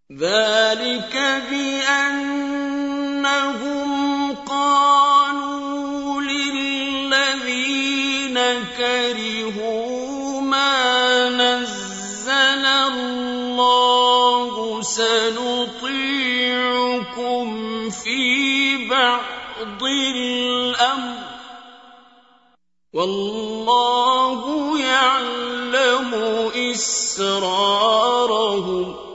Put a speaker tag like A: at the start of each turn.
A: ذلك بأنهم قالوا للذين كرهوا ما نزل الله سنطيعكم في بعض الأمر والله يعلم إسرارهم